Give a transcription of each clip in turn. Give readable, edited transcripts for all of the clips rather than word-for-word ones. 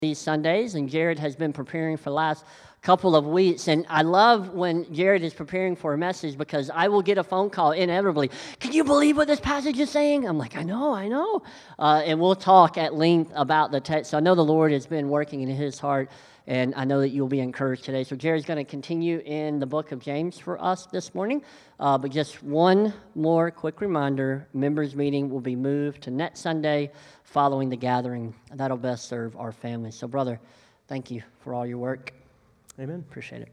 these Sundays, and Jared has been preparing for the last couple of weeks. And I love when Jared is preparing for a message because I will get a phone call inevitably. Can you believe what this passage is saying? I'm like, I know. And we'll talk at length about the text. So I know the Lord has been working in his heart, and I know that you'll be encouraged today. So Jared's going to continue in the book of James for us this morning. But just one more quick reminder, members meeting will be moved to next Sunday following the gathering. That'll best serve our families. So brother, thank you for all your work. Amen. Appreciate it.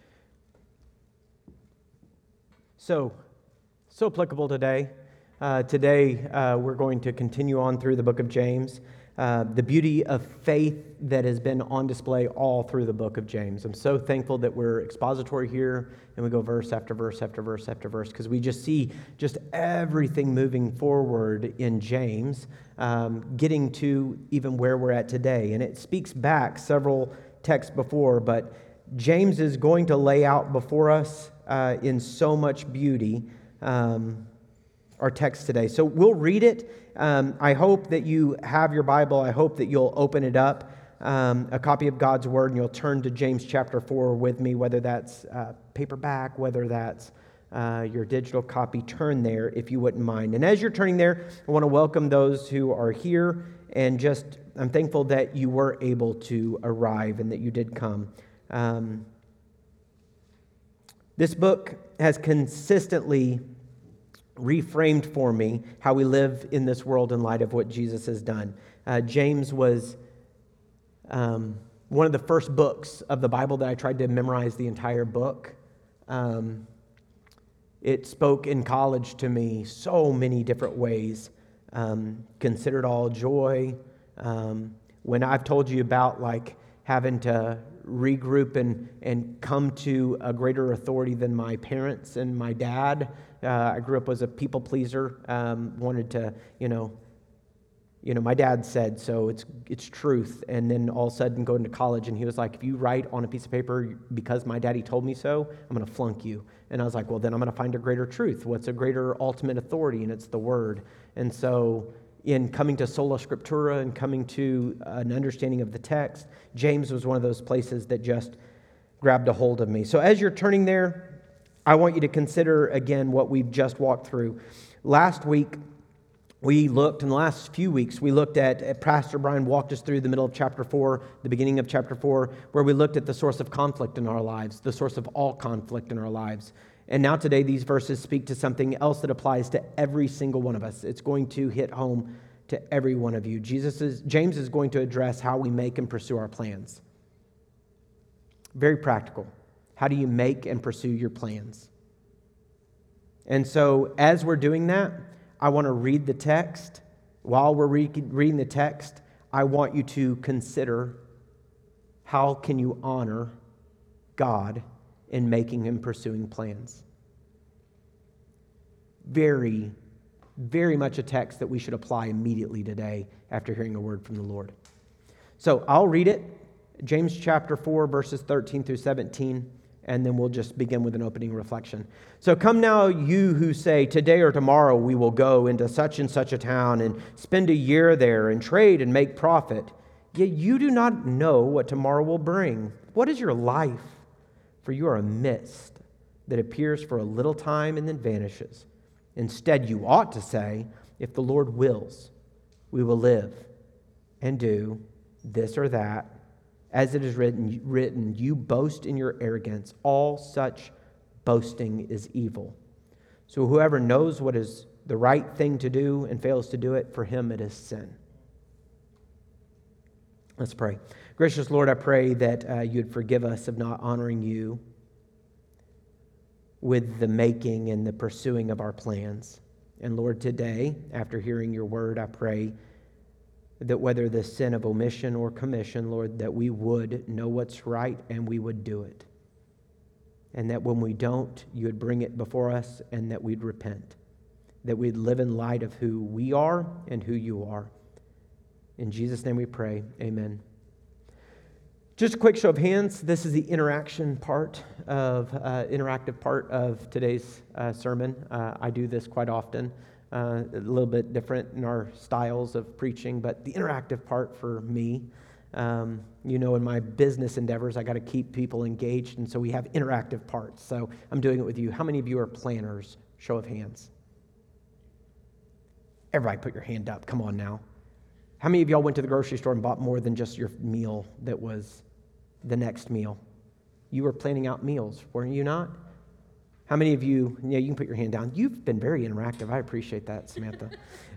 So applicable today. Today we're going to continue on through the book of James. The beauty of faith that has been on display all through the book of James. I'm so thankful that we're expository here and we go verse after verse after verse after verse because we just see just everything moving forward in James, getting to even where we're at today. And it speaks back several texts before, but James is going to lay out before us in so much beauty our text today. So we'll read it. I hope that you have your Bible. I hope that you'll open it up, a copy of God's Word, and you'll turn to James chapter 4 with me, whether that's paperback, whether that's your digital copy. Turn there if you wouldn't mind. And as you're turning there, I want to welcome those who are here, and I'm thankful that you were able to arrive and that you did come. This book has consistently reframed for me how we live in this world in light of what Jesus has done. James was one of the first books of the Bible that I tried to memorize the entire book. It spoke in college to me so many different ways. Consider it all joy. When I've told you about like having to regroup and come to a greater authority than my parents and my dad. I grew up as a people pleaser, wanted to, my dad said, so it's truth. And then all of a sudden going to college and he was like, if you write on a piece of paper because my daddy told me so, I'm going to flunk you. And I was like, well, then I'm going to find a greater truth. What's a greater ultimate authority? And it's the Word. And so in coming to sola scriptura and coming to an understanding of the text, James was one of those places that just grabbed a hold of me. So as you're turning there, I want you to consider again what we've just walked through. Last week, in the last few weeks, we looked at Pastor Brian walked us through the middle of chapter 4, the beginning of chapter 4, where we looked at the source of conflict in our lives, the source of all conflict in our lives. And now today, these verses speak to something else that applies to every single one of us. It's going to hit home to every one of you. James is going to address how we make and pursue our plans. Very practical. How do you make and pursue your plans? And so as we're doing that, I want to read the text. While we're reading the text, I want you to consider how can you honor God in making and pursuing plans. Very, very much a text that we should apply immediately today after hearing a word from the Lord. So I'll read it, James chapter 4, verses 13 through 17, and then we'll just begin with an opening reflection. So come now, you who say, today or tomorrow we will go into such and such a town and spend a year there and trade and make profit. Yet you do not know what tomorrow will bring. What is your life? For you are a mist that appears for a little time and then vanishes. Instead, you ought to say, if the Lord wills, we will live and do this or that. As it is written, you boast in your arrogance. All such boasting is evil. So whoever knows what is the right thing to do and fails to do it, for him it is sin. Let's pray. Gracious Lord, I pray that you'd forgive us of not honoring you with the making and the pursuing of our plans. And Lord, today, after hearing your word, I pray that whether the sin of omission or commission, Lord, that we would know what's right and we would do it. And that when we don't, you would bring it before us and that we'd repent. That we'd live in light of who we are and who you are. In Jesus' name we pray, amen. Just a quick show of hands. This is the interactive part of today's sermon. I do this quite often. A little bit different in our styles of preaching, but the interactive part for me In my business endeavors, I got to keep people engaged, and so we have interactive parts. So I'm doing it with you. How many of you are planners? Show of hands. Everybody put your hand up. Come on now. How many of y'all went to the grocery store and bought more than just your meal that was the next meal? You were planning out meals, weren't you not? How many of you, you can put your hand down. You've been very interactive. I appreciate that, Samantha.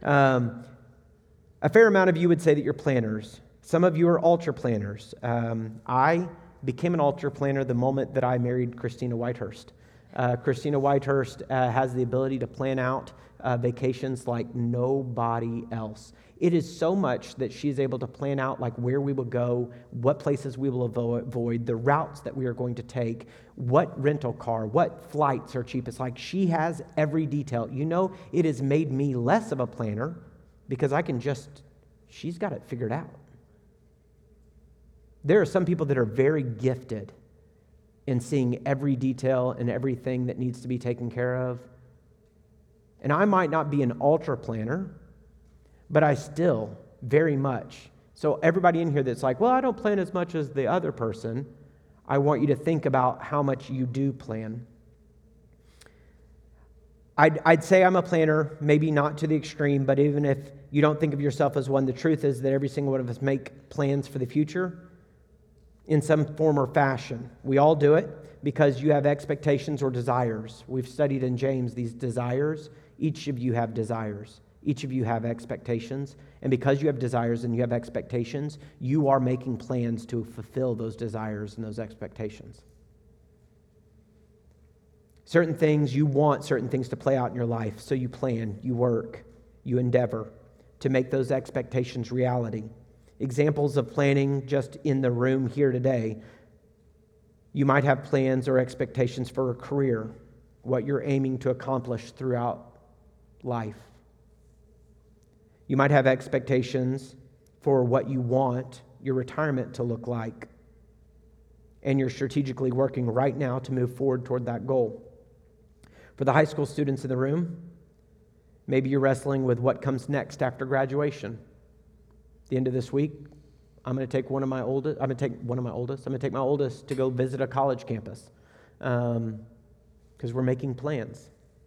A fair amount of you would say that you're planners. Some of you are altar planners. I became an altar planner the moment that I married Christina Whitehurst. Christina Whitehurst has the ability to plan out vacations like nobody else. It is so much that she's able to plan out like where we will go, what places we will avoid, the routes that we are going to take, what rental car, what flights are cheapest. Like she has every detail. It has made me less of a planner because she's got it figured out. There are some people that are very gifted in seeing every detail and everything that needs to be taken care of. And I might not be an altar planner, but I still very much. So everybody in here that's like, well, I don't plan as much as the other person, I want you to think about how much you do plan. I'd say I'm a planner, maybe not to the extreme, but even if you don't think of yourself as one, the truth is that every single one of us make plans for the future in some form or fashion. We all do it because you have expectations or desires. We've studied in James these desires. Each of you have desires. Each of you have expectations. And because you have desires and you have expectations, you are making plans to fulfill those desires and those expectations. Certain things, you want certain things to play out in your life, so you plan, you work, you endeavor to make those expectations reality. Examples of planning just in the room here today. You might have plans or expectations for a career, what you're aiming to accomplish throughout life. You might have expectations for what you want your retirement to look like, and you're strategically working right now to move forward toward that goal. For the high school students in the room, maybe you're wrestling with what comes next after graduation. At the end of this week, I'm going to take my oldest to go visit a college campus because we're making plans.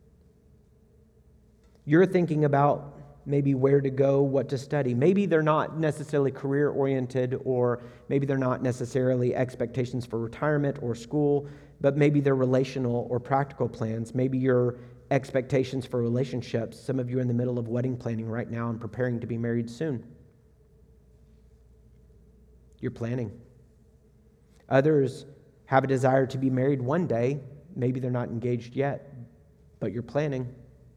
You're thinking about maybe where to go, what to study. Maybe they're not necessarily career-oriented, or maybe they're not necessarily expectations for retirement or school, but maybe they're relational or practical plans. Maybe your expectations for relationships. Some of you are in the middle of wedding planning right now and preparing to be married soon. You're planning. Others have a desire to be married one day. Maybe they're not engaged yet, but you're planning.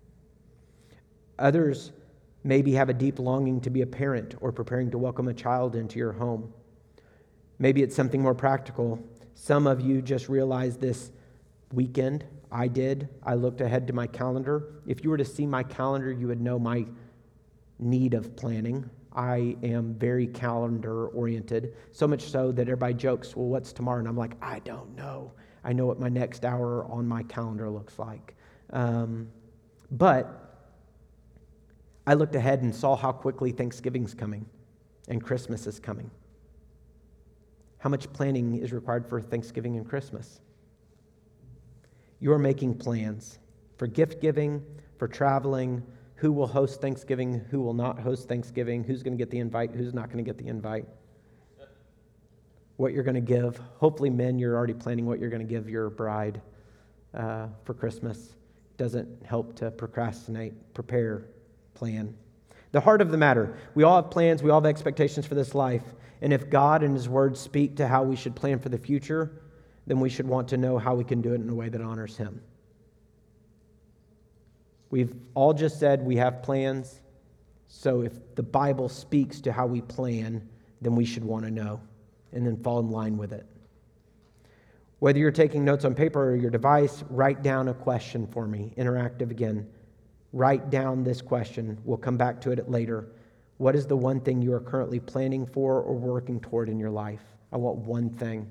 Others maybe have a deep longing to be a parent or preparing to welcome a child into your home. Maybe it's something more practical. Some of you just realized this weekend. I did. I looked ahead to my calendar. If you were to see my calendar, you would know my need of planning. I am very calendar-oriented, so much so that everybody jokes, well, what's tomorrow? And I'm like, I don't know. I know what my next hour on my calendar looks like. But I looked ahead and saw how quickly Thanksgiving's coming and Christmas is coming. How much planning is required for Thanksgiving and Christmas? You're making plans for gift giving, for traveling, who will host Thanksgiving, who will not host Thanksgiving, who's going to get the invite, who's not going to get the invite, what you're going to give. Hopefully, men, you're already planning what you're going to give your bride for Christmas. Doesn't help to procrastinate, prepare, plan. The heart of the matter, we all have plans, we all have expectations for this life, and if God and His Word speak to how we should plan for the future, then we should want to know how we can do it in a way that honors Him. We've all just said we have plans, so if the Bible speaks to how we plan, then we should want to know and then fall in line with it. Whether you're taking notes on paper or your device, write down a question for me, interactive again. Write down this question. We'll come back to it later. What is the one thing you are currently planning for or working toward in your life? I want one thing.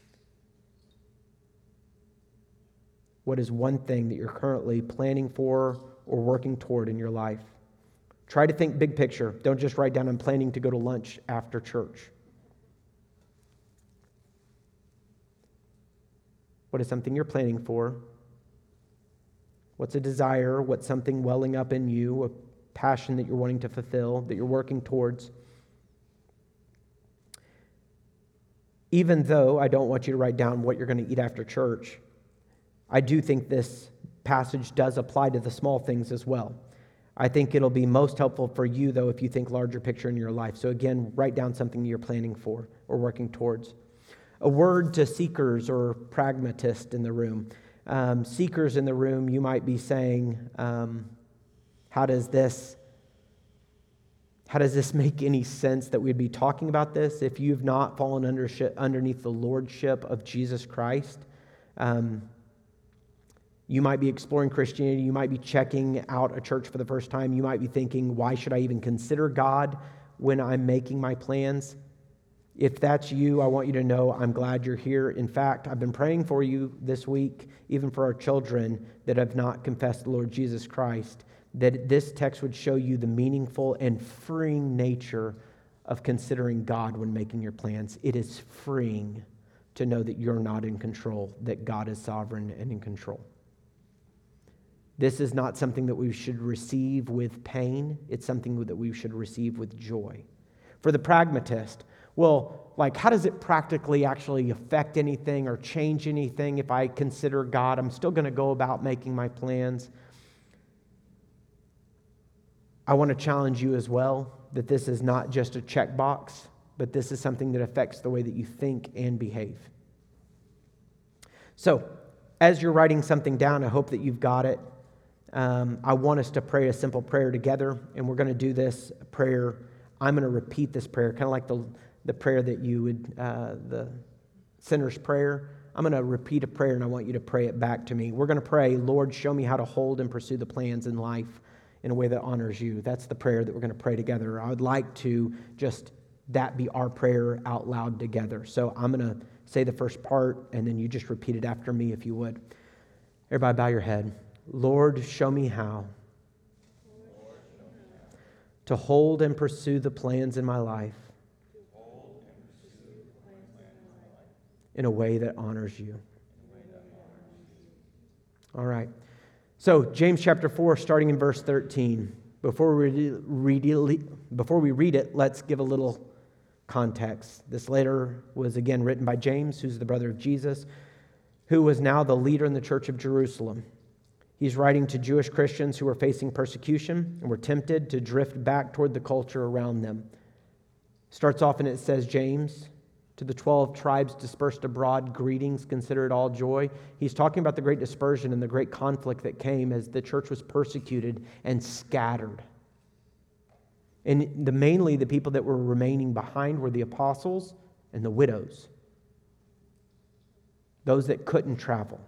What is one thing that you're currently planning for or working toward in your life? Try to think big picture. Don't just write down, I'm planning to go to lunch after church. What is something you're planning for? What's a desire? What's something welling up in you, a passion that you're wanting to fulfill, that you're working towards? Even though I don't want you to write down what you're going to eat after church, I do think this passage does apply to the small things as well. I think it'll be most helpful for you, though, if you think larger picture in your life. So again, write down something you're planning for or working towards. A word to seekers or pragmatists in the room. Seekers in the room, you might be saying, how does this make any sense that we'd be talking about this if you've not fallen underneath the lordship of Jesus Christ? You might be exploring Christianity. You might be checking out a church for the first time. You might be thinking, why should I even consider God when I'm making my plans? If that's you, I want you to know I'm glad you're here. In fact, I've been praying for you this week, even for our children that have not confessed the Lord Jesus Christ, that this text would show you the meaningful and freeing nature of considering God when making your plans. It is freeing to know that you're not in control, that God is sovereign and in control. This is not something that we should receive with pain. It's something that we should receive with joy. For the pragmatist, well, how does it practically actually affect anything or change anything if I consider God? I'm still going to go about making my plans. I want to challenge you as well that this is not just a checkbox, but this is something that affects the way that you think and behave. So, as you're writing something down, I hope that you've got it. I want us to pray a simple prayer together, and we're going to do this prayer. I'm going to repeat this prayer, kind of like the prayer that you would, the sinner's prayer. I'm going to repeat a prayer, and I want you to pray it back to me. We're going to pray, Lord, show me how to hold and pursue the plans in life in a way that honors you. That's the prayer that we're going to pray together. I would like to just that be our prayer out loud together. So I'm going to say the first part, and then you just repeat it after me if you would. Everybody bow your head. Lord, show me how to hold and pursue the plans in my life in a way that honors you. All right. So, James chapter 4, starting in verse 13. Before we read it, let's give a little context. This letter was again written by James, who's the brother of Jesus, who was now the leader in the church of Jerusalem. He's writing to Jewish Christians who were facing persecution and were tempted to drift back toward the culture around them. Starts off and it says, James, to the 12 tribes dispersed abroad, greetings, consider it all joy. He's talking about the great dispersion and the great conflict that came as the church was persecuted and scattered. And mainly the people that were remaining behind were the apostles and the widows, those that couldn't travel.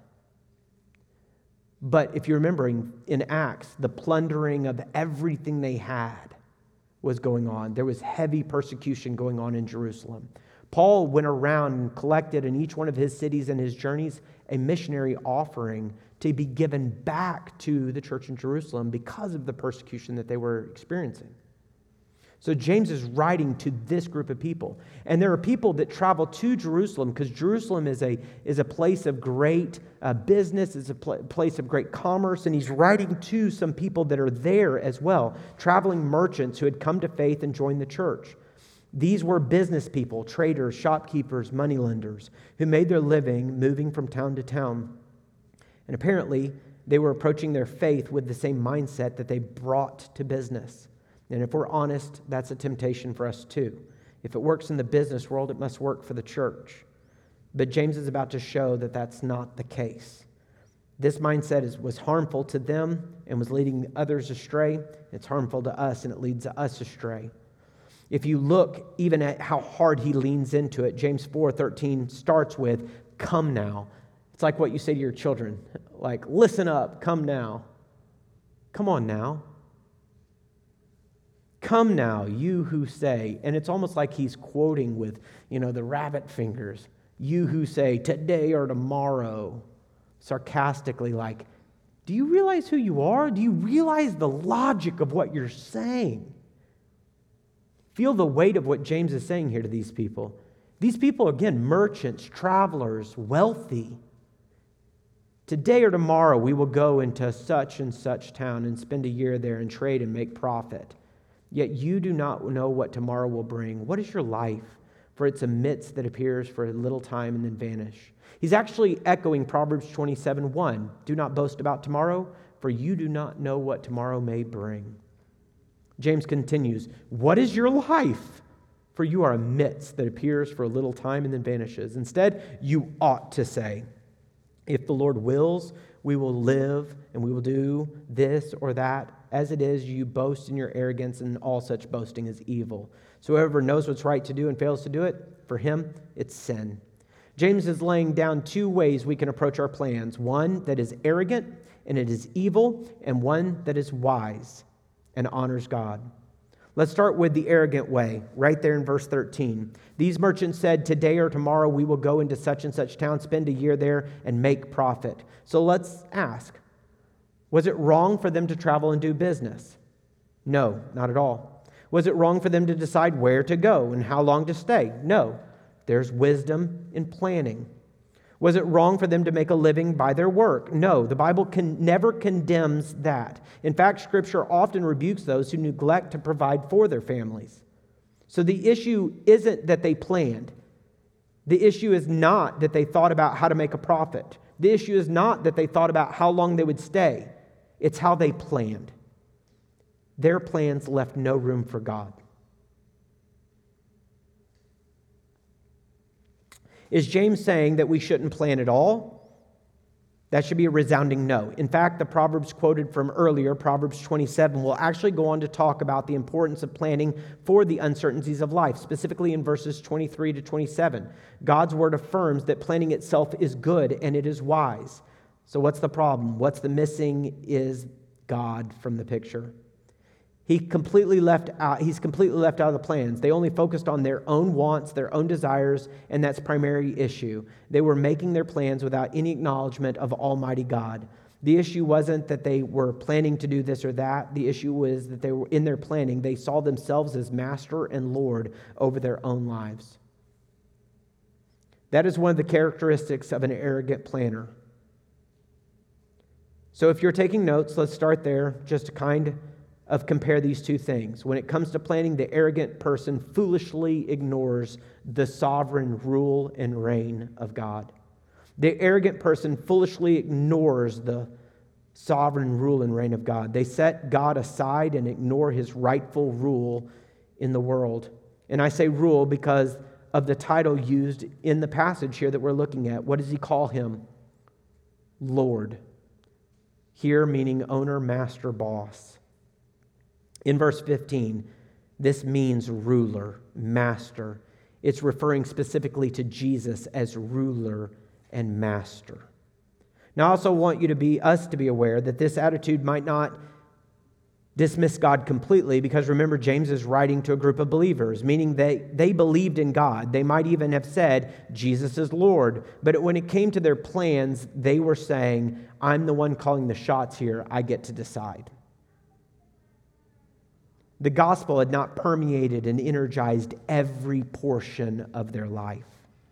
But if you're remembering in Acts, the plundering of everything they had was going on. There was heavy persecution going on in Jerusalem. Paul went around and collected in each one of his cities and his journeys a missionary offering to be given back to the church in Jerusalem because of the persecution that they were experiencing. So James is writing to this group of people. And there are people that travel to Jerusalem because Jerusalem is a place of great business, is a place of great commerce. And he's writing to some people that are there as well, traveling merchants who had come to faith and joined the church. These were business people, traders, shopkeepers, moneylenders, who made their living moving from town to town. And apparently, they were approaching their faith with the same mindset that they brought to business. And if we're honest, that's a temptation for us too. If it works in the business world, it must work for the church. But James is about to show that that's not the case. This mindset was harmful to them and was leading others astray. It's harmful to us and it leads us astray. If you look even at how hard he leans into it, James 4:13 starts with, come now. It's like what you say to your children, like, listen up, come now. Come on now. Come now, you who say, and it's almost like he's quoting with, the rabbit fingers. You who say today or tomorrow, sarcastically like, do you realize who you are? Do you realize the logic of what you're saying? Feel the weight of what James is saying here to these people. These people, again, merchants, travelers, wealthy. Today or tomorrow we will go into such and such town and spend a year there and trade and make profit. Yet you do not know what tomorrow will bring. What is your life? For it's a mist that appears for a little time and then vanish. He's actually echoing Proverbs 27:1. Do not boast about tomorrow, for you do not know what tomorrow may bring. James continues, what is your life? For you are a mist that appears for a little time and then vanishes. Instead, you ought to say, if the Lord wills, we will live and we will do this or that. As it is, you boast in your arrogance, and all such boasting is evil. So whoever knows what's right to do and fails to do it, for him, it's sin. James is laying down two ways we can approach our plans. One that is arrogant and it is evil, and one that is wise and honors God. Let's start with the arrogant way, right there in verse 13. These merchants said, today or tomorrow we will go into such and such town, spend a year there, and make profit. So let's ask, was it wrong for them to travel and do business? No, not at all. Was it wrong for them to decide where to go and how long to stay? No. There's wisdom in planning. Was it wrong for them to make a living by their work? No, the Bible never condemns that. In fact, Scripture often rebukes those who neglect to provide for their families. So the issue isn't that they planned. The issue is not that they thought about how to make a profit. The issue is not that they thought about how long they would stay. It's how they planned. Their plans left no room for God. Is James saying that we shouldn't plan at all? That should be a resounding no. In fact, the Proverbs quoted from earlier, Proverbs 27, will actually go on to talk about the importance of planning for the uncertainties of life, specifically in verses 23 to 27. God's word affirms that planning itself is good and it is wise. So what's the problem? What's the missing is God from the picture. He's completely left out of the plans. They only focused on their own wants, their own desires, and that's primary issue. They were making their plans without any acknowledgement of Almighty God. The issue wasn't that they were planning to do this or that. The issue was that they were in their planning. They saw themselves as master and Lord over their own lives. That is one of the characteristics of an arrogant planner. So if you're taking notes, let's start there, just to kind of compare these two things. When it comes to planning, the arrogant person foolishly ignores the sovereign rule and reign of God. The arrogant person foolishly ignores the sovereign rule and reign of God. They set God aside and ignore his rightful rule in the world. And I say rule because of the title used in the passage here that we're looking at. What does he call him? Lord. Here meaning owner, master, boss. In verse 15, this means ruler, master. It's referring specifically to Jesus as ruler and master. Now, I also want us to be aware that this attitude might not dismiss God completely, because remember, James is writing to a group of believers, meaning they believed in God. They might even have said, Jesus is Lord. But when it came to their plans, they were saying, I'm the one calling the shots here. I get to decide. The gospel had not permeated and energized every portion of their life.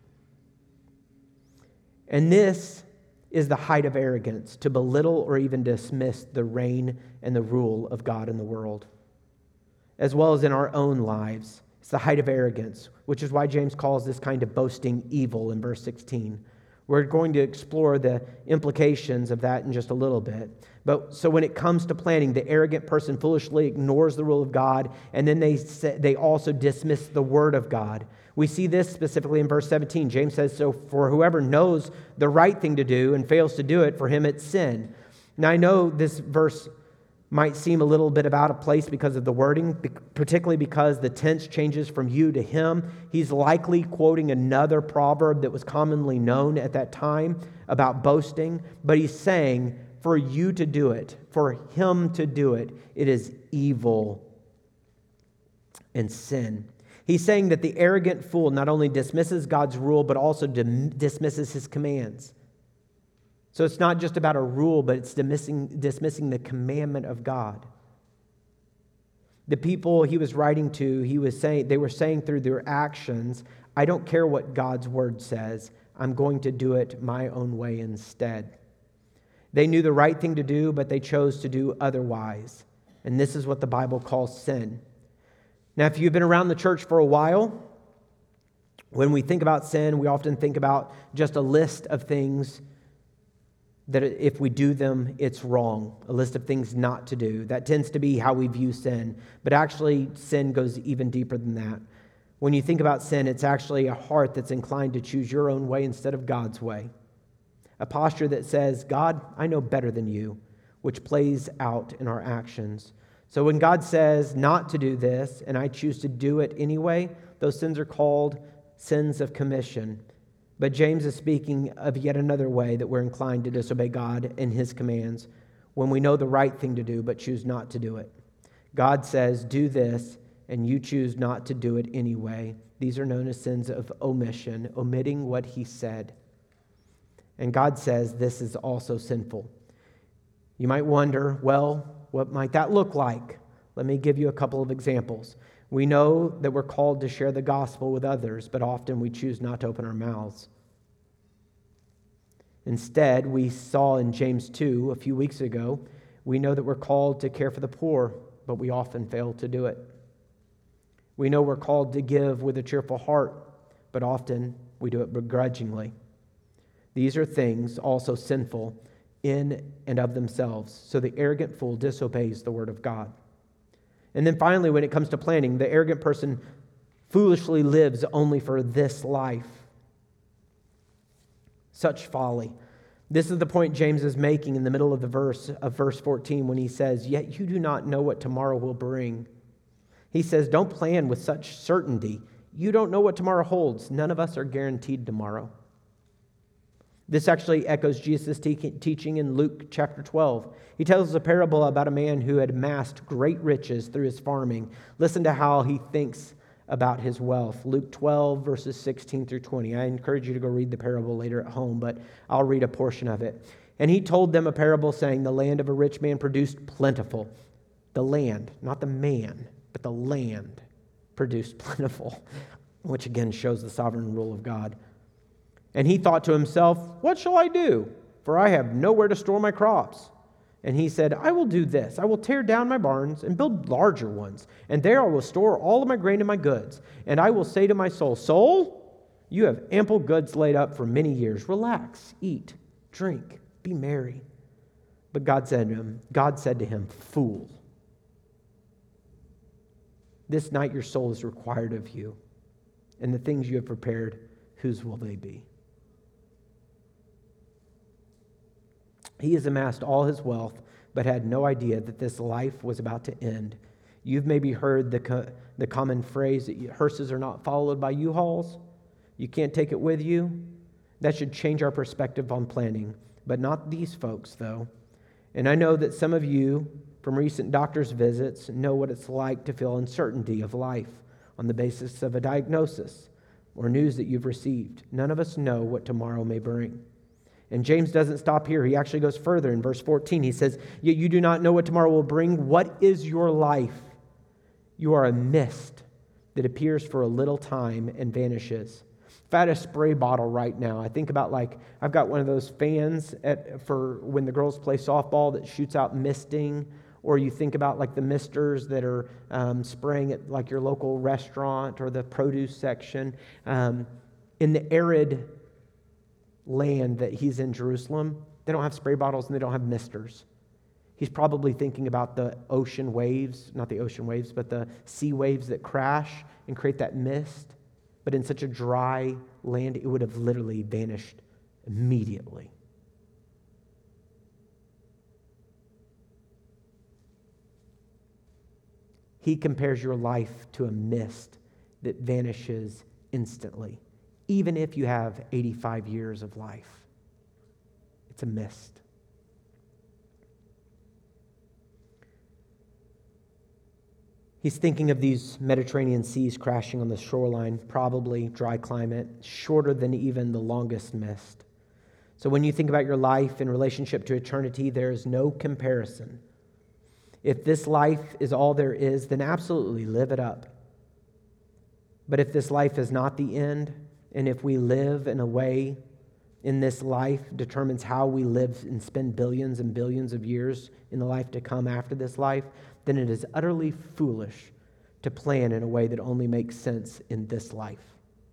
And this is the height of arrogance, to belittle or even dismiss the reign and the rule of God in the world, as well as in our own lives. It's the height of arrogance, which is why James calls this kind of boasting evil in verse 16. We're going to explore the implications of that in just a little bit. But so when it comes to planning, the arrogant person foolishly ignores the rule of God, and then they also dismiss the word of God. We see this specifically in verse 17. James says, so for whoever knows the right thing to do and fails to do it, for him it's sin. Now I know this verse might seem a little bit out of place because of the wording, particularly because the tense changes from you to him. He's likely quoting another proverb that was commonly known at that time about boasting, but he's saying, for you to do it, for him to do it, it is evil and sin. He's saying that the arrogant fool not only dismisses God's rule, but also dismisses his commands. So it's not just about a rule, but it's dismissing the commandment of God. The people he was writing to, they were saying through their actions, I don't care what God's word says. I'm going to do it my own way instead. They knew the right thing to do, but they chose to do otherwise. And this is what the Bible calls sin. Now, if you've been around the church for a while, when we think about sin, we often think about just a list of things that if we do them, it's wrong. A list of things not to do. That tends to be how we view sin. But actually, sin goes even deeper than that. When you think about sin, it's actually a heart that's inclined to choose your own way instead of God's way. A posture that says, God, I know better than you, which plays out in our actions. So when God says not to do this, and I choose to do it anyway, those sins are called sins of commission. But James is speaking of yet another way that we're inclined to disobey God and His commands when we know the right thing to do but choose not to do it. God says, do this, and you choose not to do it anyway. These are known as sins of omission, omitting what He said. And God says this is also sinful. You might wonder, well, what might that look like? Let me give you a couple of examples. We know that we're called to share the gospel with others, but often we choose not to open our mouths. Instead, we saw in James 2 a few weeks ago, we know that we're called to care for the poor, but we often fail to do it. We know we're called to give with a cheerful heart, but often we do it begrudgingly. These are things also sinful in and of themselves. So the arrogant fool disobeys the word of God. And then finally, when it comes to planning, the arrogant person foolishly lives only for this life. Such folly. This is the point James is making in the middle of verse 14 when he says, yet you do not know what tomorrow will bring. He says, don't plan with such certainty. You don't know what tomorrow holds. None of us are guaranteed tomorrow. This actually echoes Jesus' teaching in Luke chapter 12. He tells us a parable about a man who had amassed great riches through his farming. Listen to how he thinks about his wealth. Luke 12, verses 16 through 20. I encourage you to go read the parable later at home, but I'll read a portion of it. And he told them a parable saying, the land of a rich man produced plentiful. The land, not the man, but the land produced plentiful, which again shows the sovereign rule of God. And he thought to himself, what shall I do? For I have nowhere to store my crops. And he said, I will do this. I will tear down my barns and build larger ones. And there I will store all of my grain and my goods. And I will say to my soul, soul, you have ample goods laid up for many years. Relax, eat, drink, be merry. But God said to him, fool, this night your soul is required of you. And the things you have prepared, whose will they be? He has amassed all his wealth, but had no idea that this life was about to end. You've maybe heard the common phrase that hearses are not followed by U-Hauls. You can't take it with you. That should change our perspective on planning, but not these folks, though. And I know that some of you, from recent doctor's visits, know what it's like to feel uncertainty of life on the basis of a diagnosis or news that you've received. None of us know what tomorrow may bring. And James doesn't stop here. He actually goes further. In verse 14, he says, yet you do not know what tomorrow will bring. What is your life? You are a mist that appears for a little time and vanishes. If I had a spray bottle right now, I think about I've got one of those fans for when the girls play softball that shoots out misting. Or you think about the misters that are spraying at your local restaurant or the produce section. In the arid land that he's in Jerusalem, they don't have spray bottles and they don't have misters. He's probably thinking about the ocean waves, not the ocean waves, but the sea waves that crash and create that mist. But in such a dry land, it would have literally vanished immediately. He compares your life to a mist that vanishes instantly. Even if you have 85 years of life, it's a mist. He's thinking of these Mediterranean seas crashing on the shoreline, probably dry climate, shorter than even the longest mist. So when you think about your life in relationship to eternity, there is no comparison. If this life is all there is, then absolutely live it up. But if this life is not the end, and if we live in a way in this life determines how we live and spend billions and billions of years in the life to come after this life, then it is utterly foolish to plan in a way that only makes sense in this life.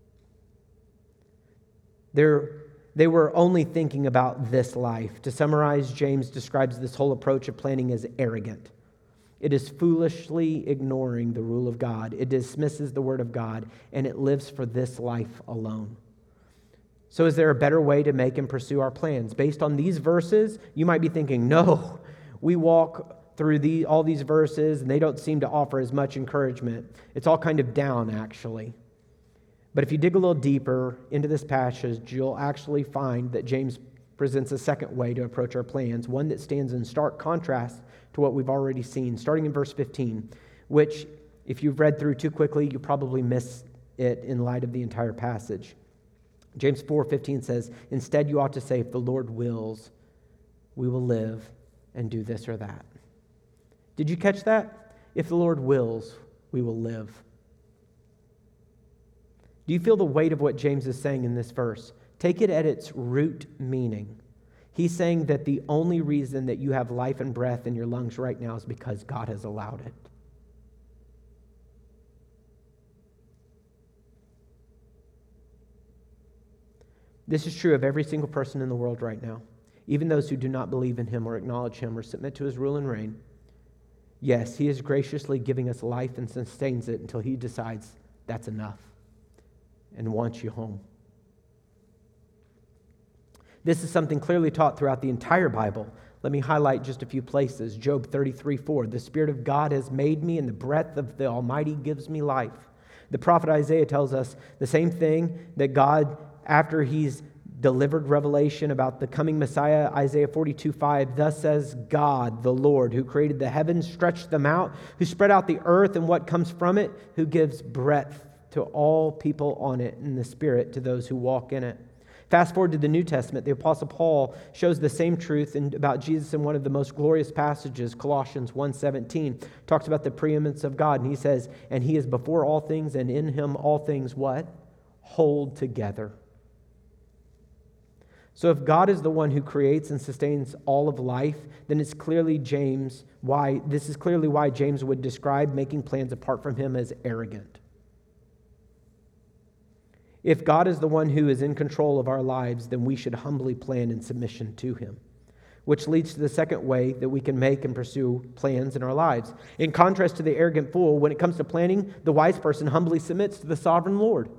They were only thinking about this life. To summarize, James describes this whole approach of planning as arrogant. It is foolishly ignoring the rule of God. It dismisses the word of God, and it lives for this life alone. So is there a better way to make and pursue our plans? Based on these verses, you might be thinking, no, we walk through all these verses, and they don't seem to offer as much encouragement. It's all kind of down, actually. But if you dig a little deeper into this passage, you'll actually find that James presents a second way to approach our plans, one that stands in stark contrast to what we've already seen, starting in verse 15, which, if you've read through too quickly, you probably miss it in light of the entire passage. James 4:15 says, "Instead you ought to say, if the Lord wills, we will live and do this or that." Did you catch that? If the Lord wills, we will live. Do you feel the weight of what James is saying in this verse? Take it at its root meaning. He's saying that the only reason that you have life and breath in your lungs right now is because God has allowed it. This is true of every single person in the world right now, even those who do not believe in him or acknowledge him or submit to his rule and reign. Yes, he is graciously giving us life and sustains it until he decides that's enough and wants you home. This is something clearly taught throughout the entire Bible. Let me highlight just a few places. Job 33:4, "The Spirit of God has made me, and the breath of the Almighty gives me life." The prophet Isaiah tells us the same thing, that God, after he's delivered revelation about the coming Messiah, Isaiah 42:5, "Thus says God, the Lord, who created the heavens, stretched them out, who spread out the earth and what comes from it, who gives breadth to all people on it, and the Spirit to those who walk in it." Fast forward to the New Testament, the Apostle Paul shows the same truth about Jesus in one of the most glorious passages, Colossians 1:17, talks about the preeminence of God, and he says, "And he is before all things, and in him all things," what? "Hold together." So if God is the one who creates and sustains all of life, then this is clearly why James would describe making plans apart from him as arrogant. If God is the one who is in control of our lives, then we should humbly plan in submission to him, which leads to the second way that we can make and pursue plans in our lives. In contrast to the arrogant fool, when it comes to planning, the wise person humbly submits to the sovereign Lord.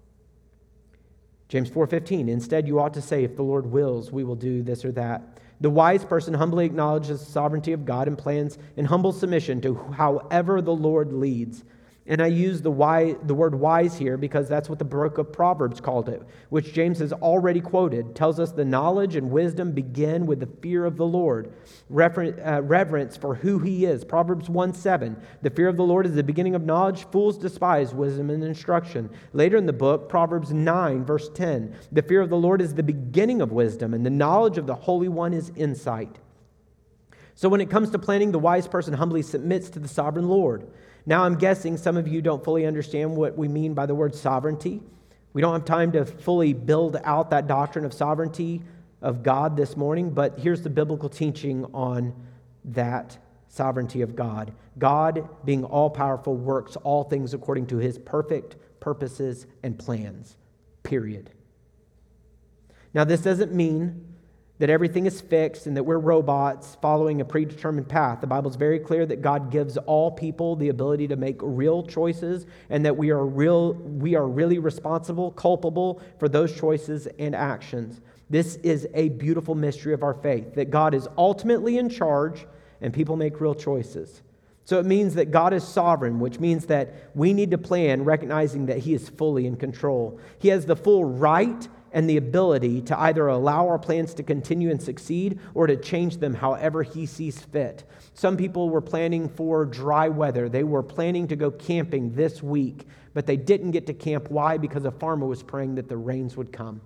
James 4:15, "Instead you ought to say, if the Lord wills, we will do this or that." The wise person humbly acknowledges the sovereignty of God and plans in humble submission to however the Lord leads. And I use the word wise here because that's what the book of Proverbs called it, which James has already quoted. Tells us the knowledge and wisdom begin with the fear of the Lord, reverence for who he is. Proverbs 1:7, "The fear of the Lord is the beginning of knowledge. Fools despise wisdom and instruction." Later in the book, Proverbs 9:10, "The fear of the Lord is the beginning of wisdom, and the knowledge of the Holy One is insight." So when it comes to planning, the wise person humbly submits to the sovereign Lord. Now, I'm guessing some of you don't fully understand what we mean by the word sovereignty. We don't have time to fully build out that doctrine of sovereignty of God this morning, but here's the biblical teaching on that sovereignty of God. God, being all-powerful, works all things according to his perfect purposes and plans, period. Now, this doesn't mean that everything is fixed and that we're robots following a predetermined path. The Bible's very clear that God gives all people the ability to make real choices, and that we are really responsible, culpable for those choices and actions. This is a beautiful mystery of our faith, that God is ultimately in charge and people make real choices. So it means that God is sovereign, which means that we need to plan recognizing that he is fully in control. He has the full right and the ability to either allow our plans to continue and succeed or to change them however he sees fit. Some people were planning for dry weather. They were planning to go camping this week, but they didn't get to camp. Why? Because a farmer was praying that the rains would come.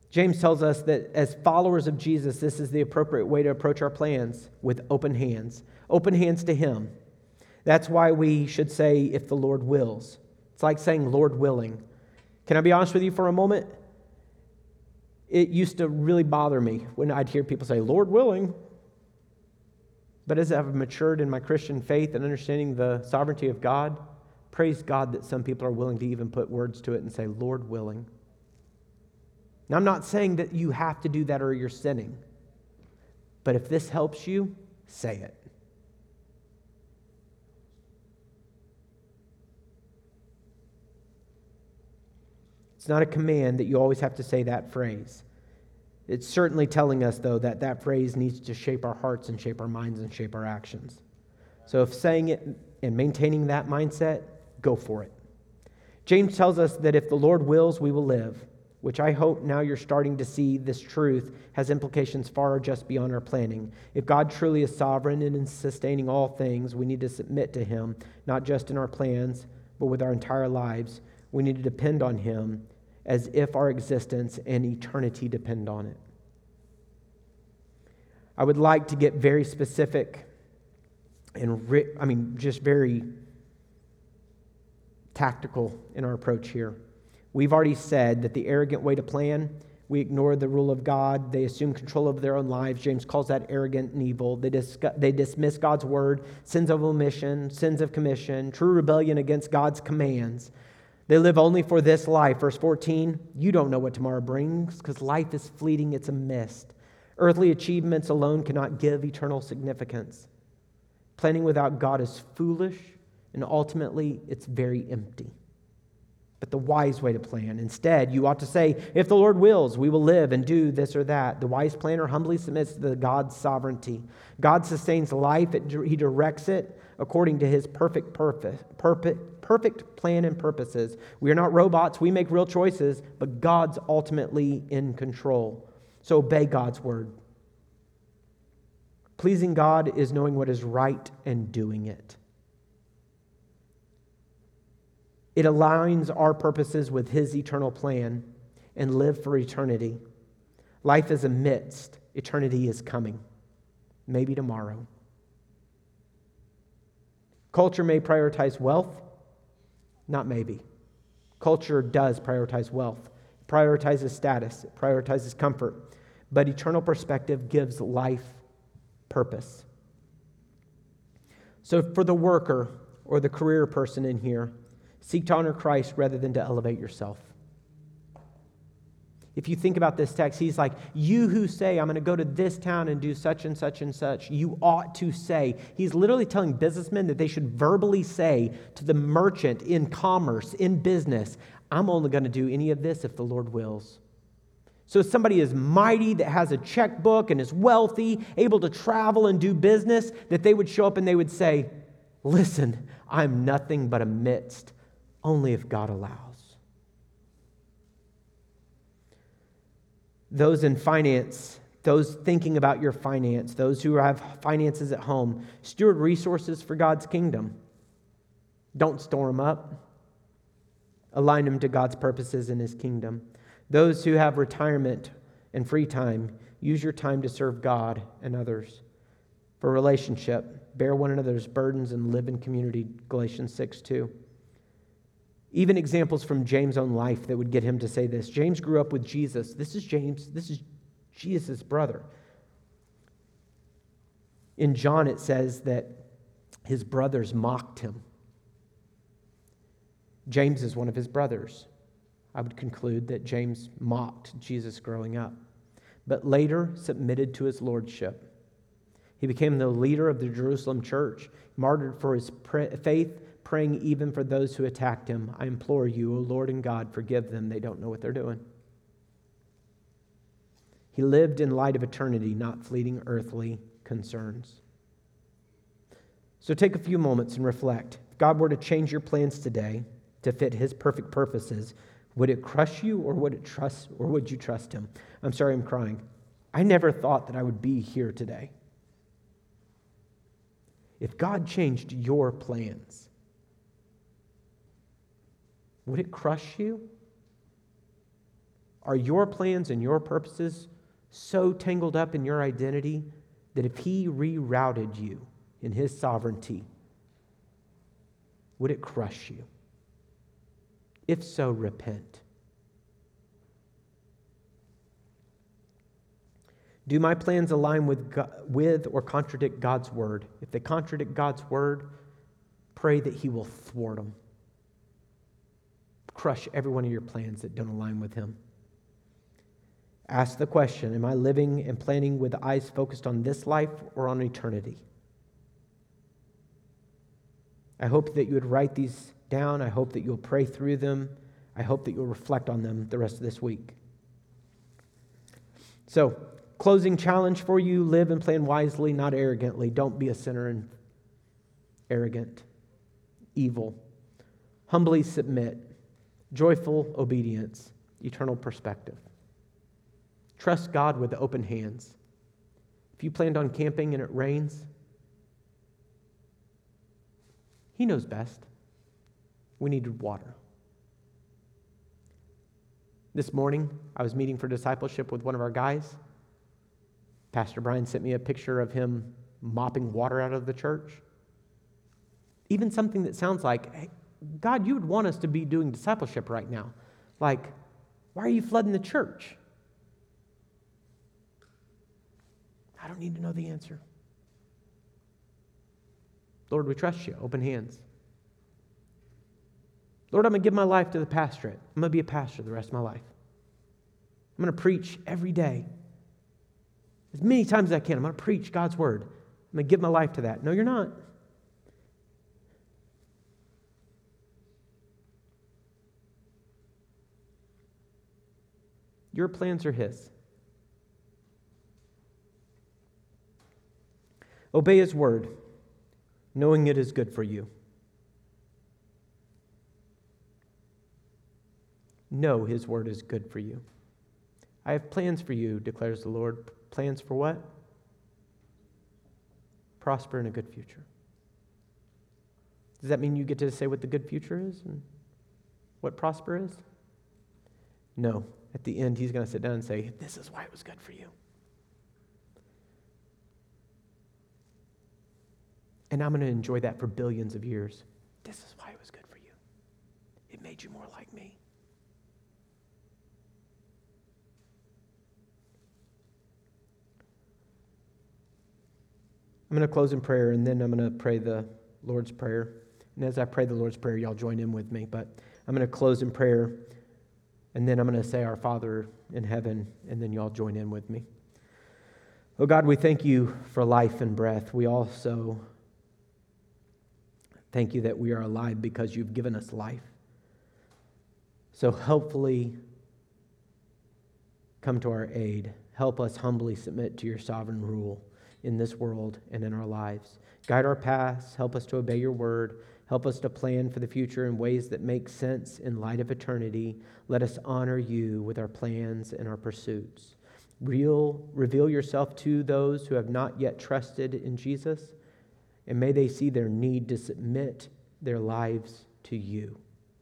James tells us that as followers of Jesus, this is the appropriate way to approach our plans, with open hands to Him. That's why we should say, if the Lord wills. It's like saying, Lord willing. Can I be honest with you for a moment? It used to really bother me when I'd hear people say, Lord willing. But as I've matured in my Christian faith and understanding the sovereignty of God, praise God that some people are willing to even put words to it and say, Lord willing. Now, I'm not saying that you have to do that or you're sinning. But if this helps you, say it. It's not a command that you always have to say that phrase. It's certainly telling us, though, that that phrase needs to shape our hearts and shape our minds and shape our actions. So if saying it and maintaining that mindset, go for it. James tells us that if the Lord wills, we will live, which I hope now you're starting to see this truth has implications far just beyond our planning. If God truly is sovereign and in sustaining all things, we need to submit to Him, not just in our plans, but with our entire lives. We need to depend on Him as if our existence and eternity depend on it. I would like to get very specific and just very tactical in our approach here. We've already said that the arrogant way to plan, we ignore the rule of God. They assume control of their own lives. James calls that arrogant and evil. They dismiss God's word, sins of omission, sins of commission, true rebellion against God's commands. They live only for this life. Verse 14, you don't know what tomorrow brings because life is fleeting, it's a mist. Earthly achievements alone cannot give eternal significance. Planning without God is foolish, and ultimately it's very empty. But the wise way to plan, instead, you ought to say, if the Lord wills, we will live and do this or that. The wise planner humbly submits to God's sovereignty. God sustains life. He directs it according to His perfect plan and purposes. We are not robots. We make real choices, but God's ultimately in control. So obey God's word. Pleasing God is knowing what is right and doing it. It aligns our purposes with His eternal plan and live for eternity. Life is a mist. Eternity is coming. Maybe tomorrow. Culture may prioritize wealth. Not maybe. Culture does prioritize wealth. It prioritizes status. It prioritizes comfort. But eternal perspective gives life purpose. So for the worker or the career person in here, seek to honor Christ rather than to elevate yourself. If you think about this text, he's like, you who say, I'm going to go to this town and do such and such and such, you ought to say. He's literally telling businessmen that they should verbally say to the merchant in commerce, in business, I'm only going to do any of this if the Lord wills. So if somebody is mighty, that has a checkbook and is wealthy, able to travel and do business, that they would show up and they would say, listen, I'm nothing but a midst. Only if God allows. Those in finance, those thinking about your finance, those who have finances at home, steward resources for God's kingdom. Don't store them up. Align them to God's purposes in His kingdom. Those who have retirement and free time, use your time to serve God and others. For relationship, bear one another's burdens and live in community, Galatians 6:2. Even examples from James' own life that would get him to say this. James grew up with Jesus. This is James. This is Jesus' brother. In John, it says that his brothers mocked him. James is one of his brothers. I would conclude that James mocked Jesus growing up, but later submitted to his lordship. He became the leader of the Jerusalem church, martyred for his faith, praying even for those who attacked him. I implore you, O Lord and God, forgive them. They don't know what they're doing. He lived in light of eternity, not fleeting earthly concerns. So take a few moments and reflect. If God were to change your plans today to fit His perfect purposes, would it crush you or would you trust Him? I'm sorry, I'm crying. I never thought that I would be here today. If God changed your plans, would it crush you? Are your plans and your purposes so tangled up in your identity that if He rerouted you in His sovereignty, would it crush you? If so, repent. Do my plans align with or contradict God's word? If they contradict God's word, pray that He will thwart them. Crush every one of your plans that don't align with Him. Ask the question, am I living and planning with eyes focused on this life or on eternity? I hope that you would write these down. I hope that you'll pray through them. I hope that you'll reflect on them the rest of this week. So, closing challenge for you, live and plan wisely, not arrogantly. Don't be a sinner and arrogant, evil. Humbly submit, joyful obedience, eternal perspective. Trust God with open hands. If you planned on camping and it rains, He knows best. We needed water. This morning, I was meeting for discipleship with one of our guys. Pastor Brian sent me a picture of him mopping water out of the church. Even something that sounds like, hey, God, you would want us to be doing discipleship right now. Like, why are you flooding the church? I don't need to know the answer. Lord, we trust you. Open hands. Lord, I'm going to give my life to the pastorate. I'm going to be a pastor the rest of my life. I'm going to preach every day. As many times as I can, I'm going to preach God's word. I'm going to give my life to that. No, you're not. Your plans are His. Obey His word, knowing it is good for you. Know His word is good for you. I have plans for you, declares the Lord. Plans for what? Prosper in a good future. Does that mean you get to say what the good future is and what prosper is? No. At the end, He's going to sit down and say, this is why it was good for you. And I'm going to enjoy that for billions of years. This is why it was good for you. It made you more like me. I'm going to close in prayer, and then I'm going to pray the Lord's Prayer. And as I pray the Lord's Prayer, y'all join in with me. But I'm going to close in prayer, and then I'm going to say our Father in heaven, and then y'all join in with me. Oh God, we thank you for life and breath. We also thank you that we are alive because you've given us life. So helpfully come to our aid. Help us humbly submit to your sovereign rule in this world and in our lives. Guide our paths. Help us to obey your word. Help us to plan for the future in ways that make sense in light of eternity. Let us honor you with our plans and our pursuits. Reveal yourself to those who have not yet trusted in Jesus, and may they see their need to submit their lives to you.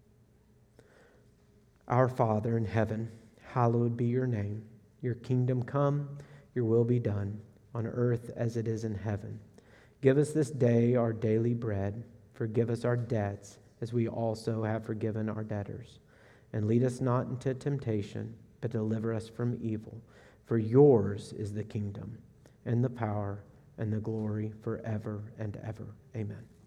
Our Father in heaven, hallowed be your name. Your kingdom come, your will be done, on earth as it is in heaven. Give us this day our daily bread. Forgive us our debts, as we also have forgiven our debtors. And lead us not into temptation, but deliver us from evil. For yours is the kingdom, and the power, and the glory forever and ever. Amen.